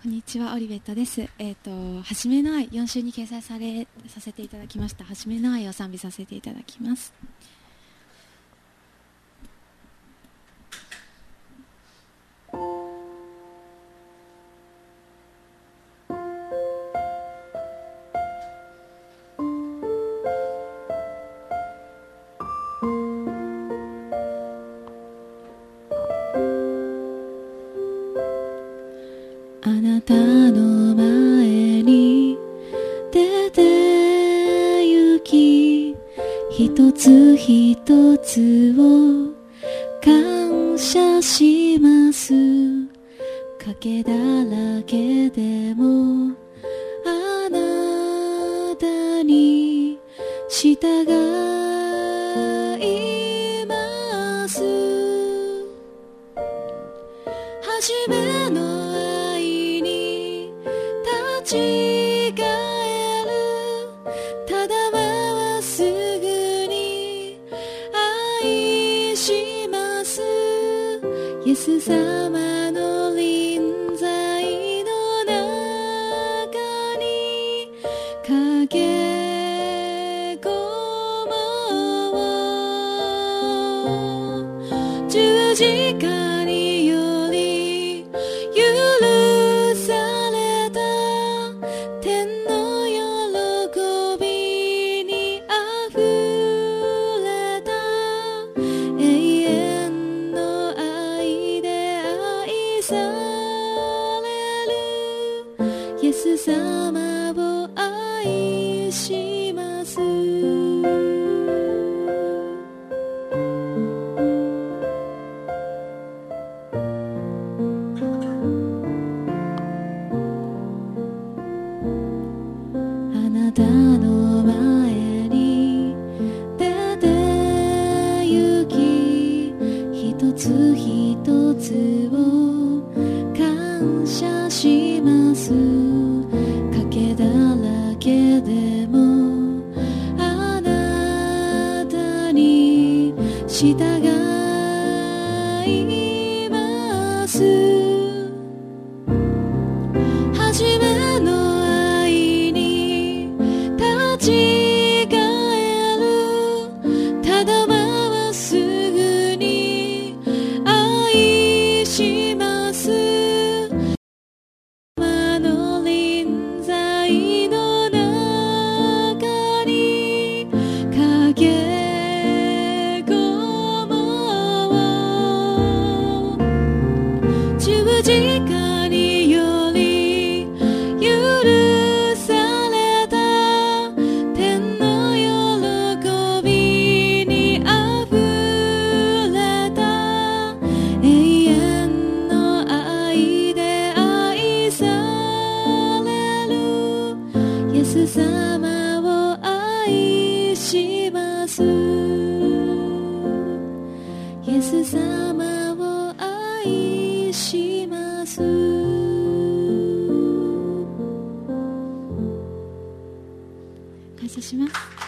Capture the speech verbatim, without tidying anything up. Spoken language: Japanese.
んにちは、オリベットです。えっ、ー、と、はじめの愛、よん週に掲載されさせていただきました。はじめの愛を賛美させていただきます。あなたの前に出て行き、一つ一つを感謝します。賭けだらけでもあなたに従います。初めの立ち返る、ただまっすぐに愛します。イエス様の臨在の中に駆け込もう。十字架により許された天の喜びにあふれた永遠の愛で愛されるイエス様を愛します。あなたの前に出て行き、一つ一つを感謝します。賭けだらけでもあなたに従います。初めの立ち返る、ただまっすぐに愛します。あの臨在の中に駆け込もう。十字架により許された天の喜びにあふれた永遠の愛で愛されるイエス様を愛します。イエス様を愛します。感謝します。